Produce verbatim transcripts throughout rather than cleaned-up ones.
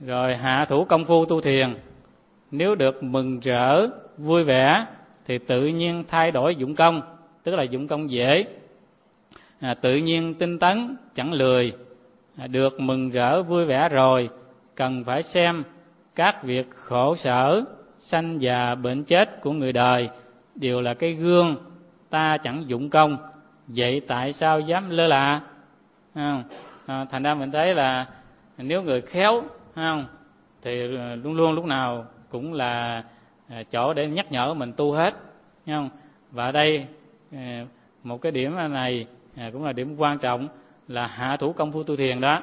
Rồi hạ thủ công phu tu thiền, nếu được mừng rỡ vui vẻ thì tự nhiên thay đổi dụng công, tức là dụng công dễ. À, tự nhiên tinh tấn chẳng lười. À, được mừng rỡ vui vẻ rồi, cần phải xem các việc khổ sở, sanh già bệnh chết của người đời đều là cái gương ta chẳng dụng công, vậy tại sao dám lơ là? À, à, thành ra mình thấy là nếu người khéo không, thì luôn luôn lúc nào cũng là chỗ để nhắc nhở mình tu hết, không? Và đây một cái điểm này cũng là điểm quan trọng, là hạ thủ công phu tu thiền đó.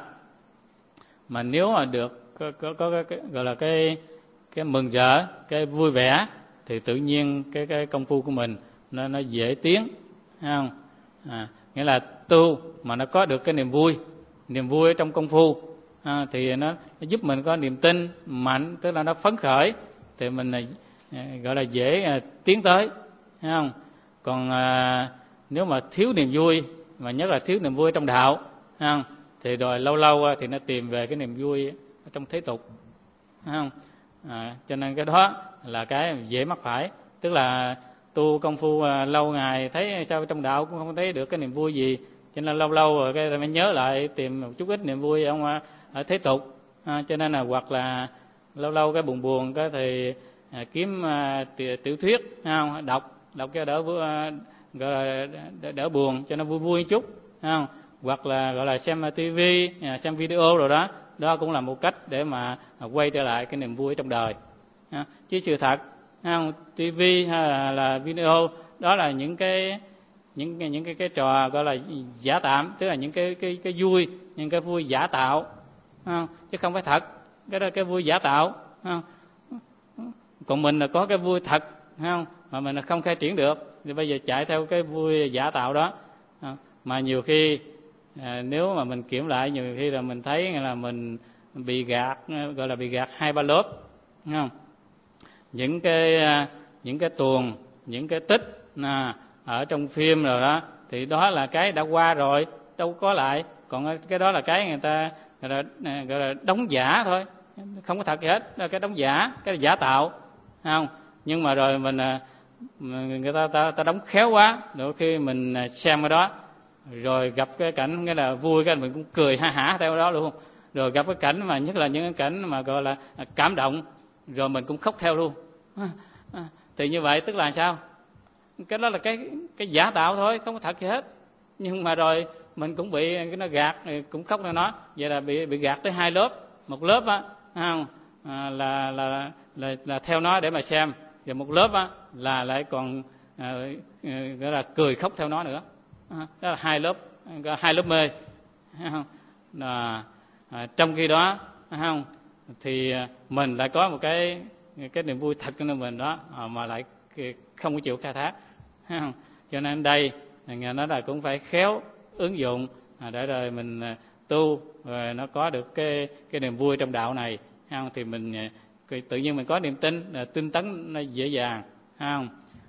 Mà nếu mà được có, có, có cái, cái, gọi là cái cái mừng rỡ, cái vui vẻ, thì tự nhiên cái cái công phu của mình nó nó dễ tiến, không? À, nghĩa là tu mà nó có được cái niềm vui, niềm vui ở trong công phu, à, thì nó, nó giúp mình có niềm tin mạnh, tức là nó phấn khởi, thì mình à, gọi là dễ à, tiến tới, thấy không? Còn à, nếu mà thiếu niềm vui, mà nhất là thiếu niềm vui trong đạo, thấy không? Thì rồi lâu lâu thì nó tìm về cái niềm vui trong thế tục, thấy không? À, cho nên cái đó là cái dễ mắc phải, tức là tu công phu à, lâu ngày thấy sao trong đạo cũng không thấy được cái niềm vui gì, cho nên lâu lâu rồi cái mới nhớ lại tìm một chút ít niềm vui ở, ở thế tục, à, cho nên là hoặc là lâu lâu cái buồn buồn cái thì à, kiếm à, tiểu thuyết, không? đọc đọc cho đỡ à, gọi là đỡ, đỡ buồn, cho nó vui vui một chút, không? Hoặc là gọi là xem tivi, à, xem video rồi đó, đó cũng là một cách để mà quay trở lại cái niềm vui trong đời, à, chứ sự thật, không? Tivi hay là, là video đó là những cái những cái những cái cái trò gọi là giả tạm, tức là những cái cái cái vui, những cái vui giả tạo, không? Chứ không phải thật, cái đó cái vui giả tạo, không? Còn mình là có cái vui thật, không? Mà mình là không khai triển được, thì bây giờ chạy theo cái vui giả tạo đó, không? Mà nhiều khi à, nếu mà mình kiểm lại, nhiều khi là mình thấy là mình bị gạt, gọi là bị gạt hai ba lớp, không? Những cái những cái tuồng, những cái tích à, ở trong phim rồi đó, thì đó là cái đã qua rồi, đâu có lại. Còn cái đó là cái người ta gọi là, gọi là đóng giả thôi, không có thật gì hết, là cái đóng giả, cái giả tạo, không? Nhưng mà rồi mình người ta ta, ta đóng khéo quá, đôi khi mình xem cái đó rồi gặp cái cảnh cái là vui, cái mình cũng cười ha hả theo đó luôn. Rồi gặp cái cảnh mà nhất là những cái cảnh mà gọi là cảm động, rồi mình cũng khóc theo luôn. Thì như vậy tức là sao? Cái đó là cái cái giả tạo thôi, không có thật gì hết. Nhưng mà rồi mình cũng bị cái nó gạt, cũng khóc theo nó. Vậy là bị bị gạt tới hai lớp. Một lớp á, không? À, là, là là là theo nó để mà xem, và một lớp á là lại còn à, gọi là cười khóc theo nó nữa. À, đó là hai lớp, hai lớp mê. Không? À, à, trong khi đó, không? Thì mình lại có một cái cái niềm vui thật của mình đó, mà lại không có chịu khai thác, không? Cho nên đây nghe nói là cũng phải khéo ứng dụng để rồi mình tu, rồi nó có được cái cái niềm vui trong đạo này, không? Thì mình tự nhiên mình có niềm tin, tinh tấn nó dễ dàng, không?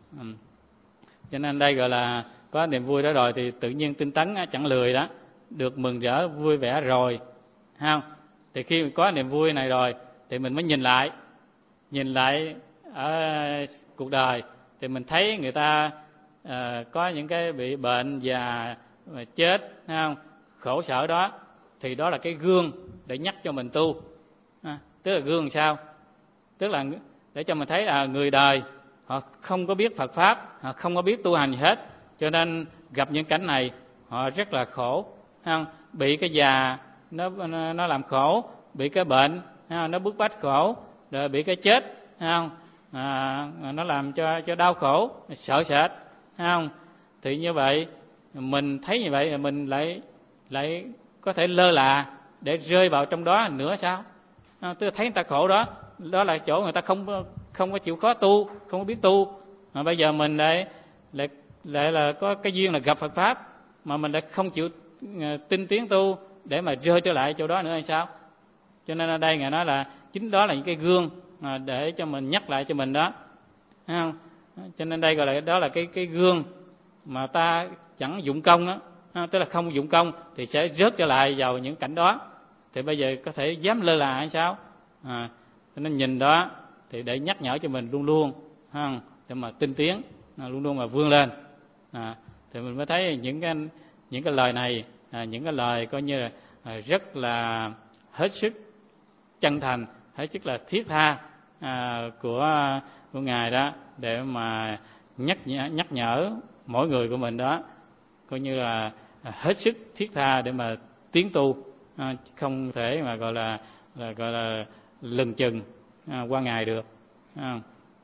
Cho nên đây gọi là có niềm vui đó rồi thì tự nhiên tinh tấn chẳng lười đó, được mừng rỡ vui vẻ rồi, không? Thì khi mình có niềm vui này rồi thì mình mới nhìn lại, nhìn lại ở cuộc đời thì mình thấy người ta à, có những cái bị bệnh và chết, không? Khổ sở đó, thì đó là cái gương để nhắc cho mình tu, à, tức là gương sao? Tức là để cho mình thấy là người đời họ không có biết Phật pháp, họ không có biết tu hành gì hết, cho nên gặp những cảnh này họ rất là khổ, không? Bị cái già nó nó làm khổ, bị cái bệnh nó bức bách khổ, rồi bị cái chết, không? À, nó làm cho cho đau khổ, sợ sệt, không? Thì như vậy mình thấy như vậy mình lại lại có thể lơ là để rơi vào trong đó nữa sao? À, tôi thấy người ta khổ đó, đó là chỗ người ta không không có chịu khó tu, không có biết tu. Mà bây giờ mình lại lại lại là có cái duyên là gặp Phật pháp, mà mình lại không chịu tinh tiến tu để mà rơi trở lại chỗ đó nữa hay sao? Cho nên ở đây ngài nói là chính đó là những cái gương để cho mình nhắc lại cho mình đó, thấy không? Cho nên đây gọi là đó là cái cái gương mà ta chẳng dụng công đó, tức là không dụng công thì sẽ rớt trở lại vào những cảnh đó. Thì bây giờ có thể dám lơ là hay sao? à, cho nên nhìn đó thì để nhắc nhở cho mình luôn luôn ha, để mà tinh tiến, à, luôn luôn mà vươn lên, à, thì mình mới thấy những cái những cái lời này, à, những cái lời coi như là à, rất là hết sức chân thành, hết sức là thiết tha à, của của ngài đó, để mà nhắc nhắc nhở mỗi người của mình đó, coi như là hết sức thiết tha để mà tiến tu, à, không thể mà gọi là, là gọi là lừng chừng à, qua ngày được. À.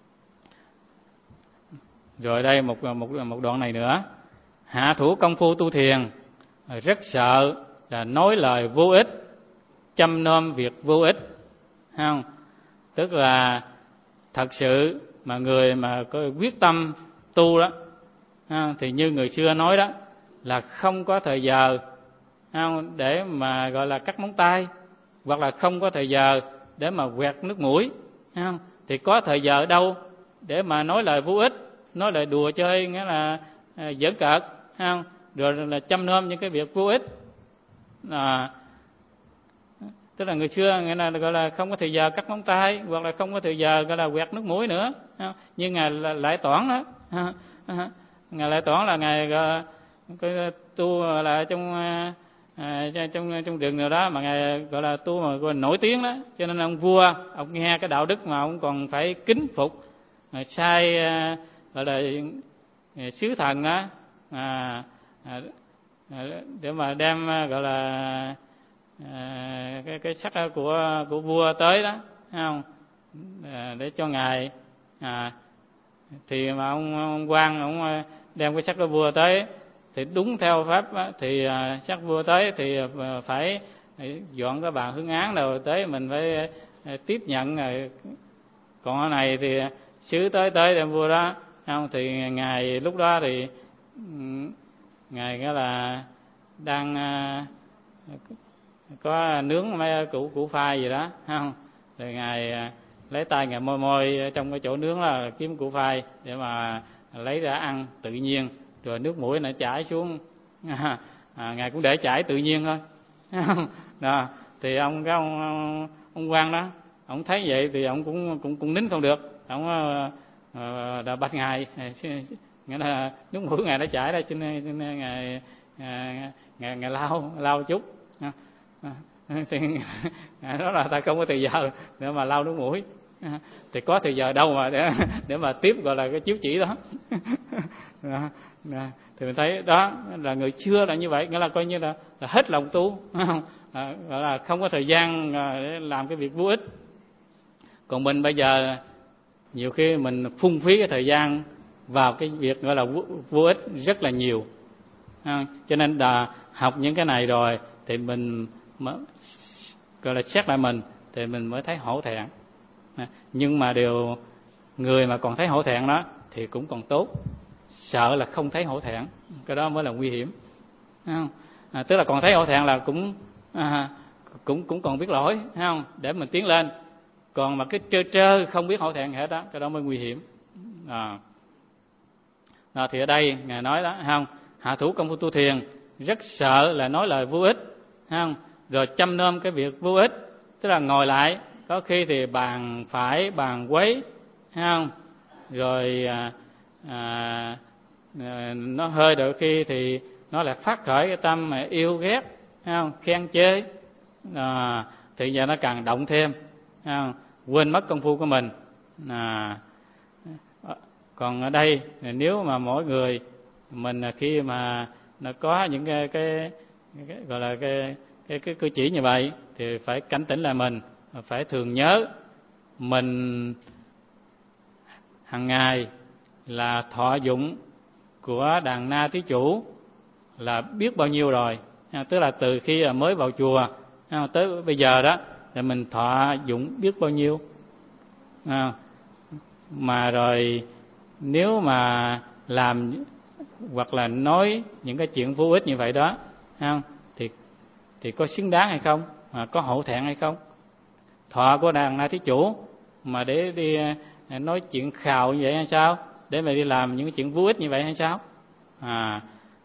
Rồi đây một một một đoạn này nữa: hạ thủ công phu tu thiền rất sợ là nói lời vô ích, châm nom việc vô ích, không? Tức là thật sự mà người mà có quyết tâm tu đó, không? Thì như người xưa nói đó, là không có thời giờ, không? Để mà gọi là cắt móng tay, hoặc là không có thời giờ để mà quẹt nước mũi, không? Thì có thời giờ đâu để mà nói lời vô ích, nói lời đùa chơi, nghĩa là à, giỡn cợt, không? Rồi là châm nom những cái việc vô ích. À, tức là người xưa nghĩa là gọi là không có thời giờ cắt móng tay, hoặc là không có thời giờ gọi là quẹt nước mũi nữa, không? Nhưng ngài Lại Toản đó, ngài Lại Toản là ngài cái tu là trong à, trong trong rừng nào đó mà ngài gọi là tu mà gọi là nổi tiếng đó, cho nên ông vua ông nghe cái đạo đức mà ông còn phải kính phục, sai à, gọi là sứ thần đó, à, à, để mà đem gọi là à, cái cái sắc của của vua tới đó, thấy không? À, để cho ngài à, thì mà ông, ông quan ông đem cái sắc của vua tới, thì đúng theo pháp á, thì à, sắc vua tới thì phải dọn cái bàn hương án rồi tới mình phải à, tiếp nhận rồi. Còn ở này thì sứ tới tới đem vua đó, không? Thì ngài lúc đó thì ngài nghĩa là đang à, có nướng mấy củ củ phai gì đó, không? Rồi ngài lấy tay ngài môi môi trong cái chỗ nướng là kiếm củ phai để mà lấy ra ăn tự nhiên, rồi nước mũi nó chảy xuống, à, à, ngài cũng để chảy tự nhiên thôi. Đó, thì ông cái ông, ông ông quan đó, ông thấy vậy thì ông cũng cũng cũng nín không được, ông uh, đã bắt ngài, nghĩa là nước mũi ngài nó chảy ra, cho nên, cho nên ngài, ngài ngài ngài lau lau chút. À, thì đó là ta không có thời giờ để mà lau nước mũi, thì có thời giờ đâu mà để để mà tiếp gọi là cái chiếu chỉ đó. Đó, đó. Thì mình thấy đó là người xưa là như vậy, nghĩa là coi như là, là hết lòng tu, không? À, gọi là không có thời gian để làm cái việc vô ích. Còn mình bây giờ nhiều khi mình phung phí cái thời gian vào cái việc gọi là vô, vô ích rất là nhiều, à, cho nên là học những cái này rồi thì mình mới, gọi là xét lại mình thì mình mới thấy hổ thẹn. À, nhưng mà điều người mà còn thấy hổ thẹn đó thì cũng còn tốt, sợ là không thấy hổ thẹn, cái đó mới là nguy hiểm. À, à, tức là còn thấy hổ thẹn là cũng à, cũng cũng còn biết lỗi, thấy không? Để mình tiến lên. Còn mà cái trơ trơ không biết hổ thẹn hết đó, cái đó mới nguy hiểm. À. À, thì ở đây ngài nói đó, không? Hạ thủ công phu tu thiền rất sợ là nói lời vô ích, không? Rồi châm nom cái việc vô ích, tức là ngồi lại có khi thì bàn phải bàn quấy, không? Rồi à, à, à, nó hơi đôi khi thì nó lại phát khởi cái tâm mà yêu ghét, không? Khen chê, à, thì giờ nó càng động thêm, không? Quên mất công phu của mình. À, còn ở đây nếu mà mỗi người mình khi mà nó có những cái, cái, cái gọi là cái cái cái cử chỉ như vậy thì phải cảnh tỉnh lại mình, phải thường nhớ mình hàng ngày là thọ dụng của đàn na thí chủ là biết bao nhiêu rồi, tức là từ khi mới vào chùa tới bây giờ đó thì mình thọ dụng biết bao nhiêu. À, mà rồi nếu mà làm hoặc là nói những cái chuyện vô ích như vậy đó, không? thì thì có xứng đáng hay không, à, có hổ thẹn hay không? Thọ của đàn na thí chủ mà để đi nói chuyện khào như vậy hay sao, để mà đi làm những cái chuyện vô ích như vậy hay sao? À,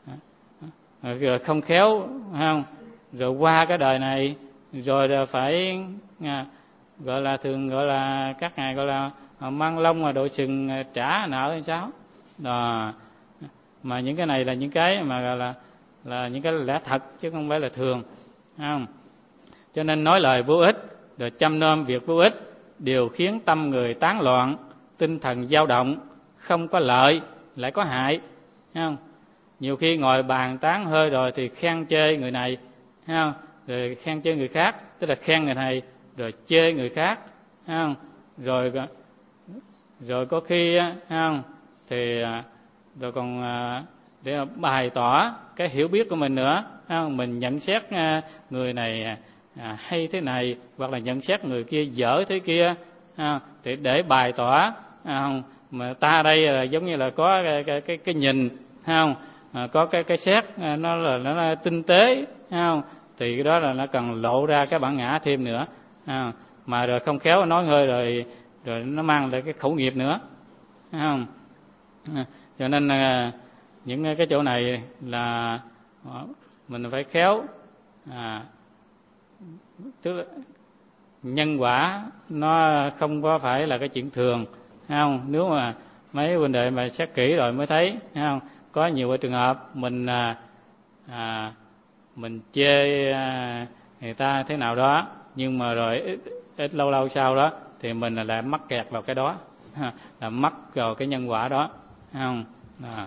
rồi không khéo, không? Rồi qua cái đời này rồi là phải à, gọi là thường gọi là các ngài gọi là mang lông mà đội sừng trả nợ hay sao đó. Mà những cái này là những cái mà gọi là là những cái lẽ thật chứ không phải là thường, không? Cho nên nói lời vô ích rồi chăm nom việc vô ích đều khiến tâm người tán loạn, tinh thần dao động, không có lợi lại có hại, không? Nhiều khi ngồi bàn tán hơi rồi thì khen chê người này, không? Rồi khen chê người khác, tức là khen người này rồi chê người khác, không? Rồi rồi có khi, không? Thì rồi còn để bày tỏ cái hiểu biết của mình nữa, không? Mình nhận xét người này à, hay thế này, hoặc là nhận xét người kia dở thế kia, à, để để bày tỏ, à, mà ta đây là giống như là có cái cái cái, cái nhìn, không? À, có cái cái xét nó là nó là tinh tế, không? Thì cái đó là nó cần lộ ra cái bản ngã thêm nữa, à, mà rồi không khéo nói hơi rồi rồi nó mang lại cái khẩu nghiệp nữa, không? À, cho nên à, những cái chỗ này là mình phải khéo, à, tức là nhân quả nó không có phải là cái chuyện thường, không? Nếu mà mấy huynh đệ mà xét kỹ rồi mới thấy, không? Có nhiều cái trường hợp mình à, à, mình chê à, người ta thế nào đó, nhưng mà rồi ít, ít lâu lâu sau đó thì mình lại mắc kẹt vào cái đó, là mắc vào cái nhân quả đó, không? À,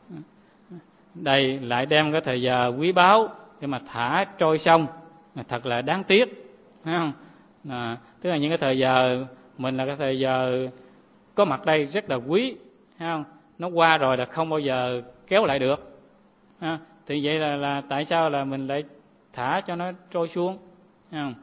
đây lại đem cái thời giờ quý báu để mà thả trôi sông, thật là đáng tiếc, thấy không? À, tức là những cái thời giờ mình là cái thời giờ có mặt đây rất là quý, thấy không? Nó qua rồi là không bao giờ kéo lại được, à, thì vậy là, là tại sao là mình lại thả cho nó trôi xuống, thấy không?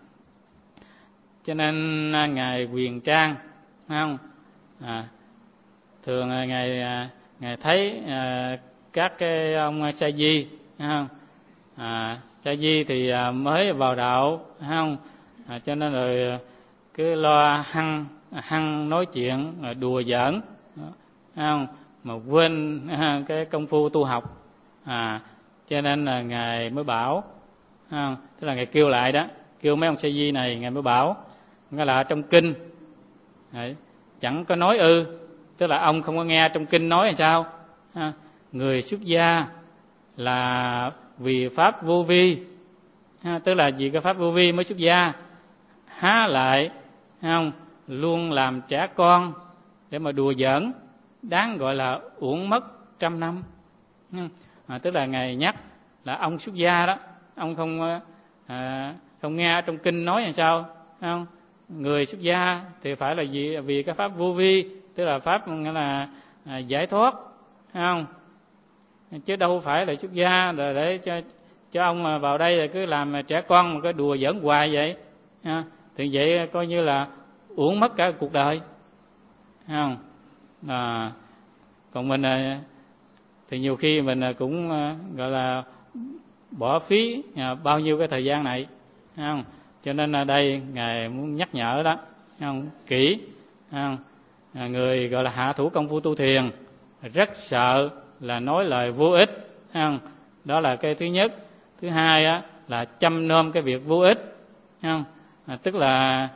Cho nên ngài Quyền Trang, thấy không? À, thường ngài ngài thấy à, các cái ông sa di, không? À, sa di thì mới vào đạo, không? À, cho nên rồi cứ lo hăng hăng nói chuyện đùa giỡn, không? Mà quên cái công phu tu học, à, cho nên là ngài mới bảo, không? Tức là ngài kêu lại đó, kêu mấy ông sa di này, ngài mới bảo nghĩa là trong kinh đấy, chẳng có nói ư, tức là ông không có nghe trong kinh nói là sao, à, người xuất gia là vì pháp vô vi, à, tức là vì cái pháp vô vi mới xuất gia, há lại, không, luôn làm trẻ con để mà đùa giỡn, đáng gọi là uổng mất trăm năm, à, tức là ngài nhắc là ông xuất gia đó, ông không à, không nghe trong kinh nói là sao, không? Người xuất gia thì phải là vì vì cái pháp vô vi, tức là pháp nghĩa là à, giải thoát, không? Chứ đâu phải là xuất gia rồi để cho cho ông mà vào đây là cứ làm trẻ con mà cứ đùa giỡn hoài vậy, ha? Thì vậy coi như là uổng mất cả cuộc đời, không? À, còn mình thì nhiều khi mình cũng gọi là bỏ phí bao nhiêu cái thời gian này, không? Cho nên ở đây ngài muốn nhắc nhở đó, không? Kỹ, không? Người gọi là hạ thủ công phu tu thiền rất sợ là nói lời vô ích, không? Đó là cái thứ nhất. Thứ hai á, là chăm nom cái việc vô ích, không? À, tức là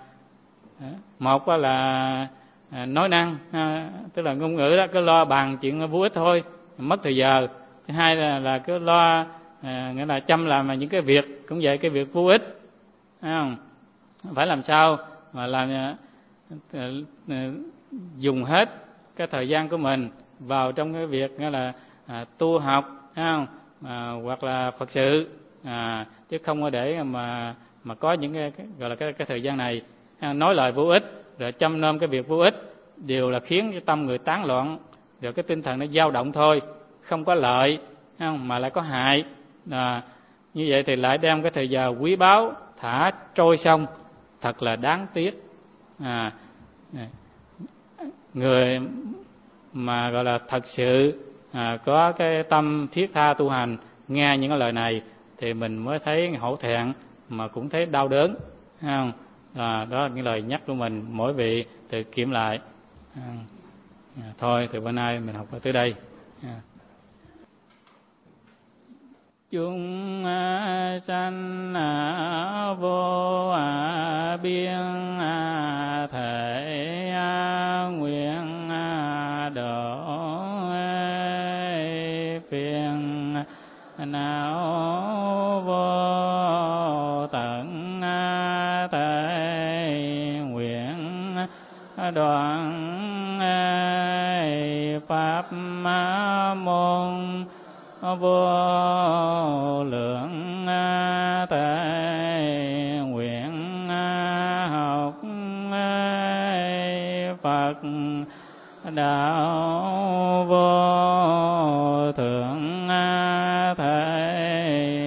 một là nói năng, tức là ngôn ngữ đó cứ lo bàn chuyện vô ích thôi, mất thời giờ. Thứ hai là, là cứ lo à, nghĩa là chăm làm những cái việc cũng vậy, cái việc vô ích, không? Phải làm sao mà làm à, dùng hết cái thời gian của mình vào trong cái việc nghĩa là à, tu học, không? À, hoặc là Phật sự, à, chứ không có để mà mà có những cái, cái gọi là cái, cái thời gian này nói lời vô ích rồi chăm nom cái việc vô ích đều là khiến cái tâm người tán loạn, rồi cái tinh thần nó dao động thôi, không có lợi, không? Mà lại có hại, à, như vậy thì lại đem cái thời giờ quý báu thả trôi sông, thật là đáng tiếc. À, người mà gọi là thật sự à, có cái tâm thiết tha tu hành, nghe những cái lời này thì mình mới thấy hổ thẹn mà cũng thấy đau đớn, không? À, đó là những lời nhắc của mình, mỗi vị tự kiểm lại. À, thôi từ bữa nay mình học tới đây. À. chúng sanh vô biên thể nguyện độ phiền não vô tận thể nguyện đoạn pháp môn vô lượng thể nguyện học Phật đạo vô thượng thể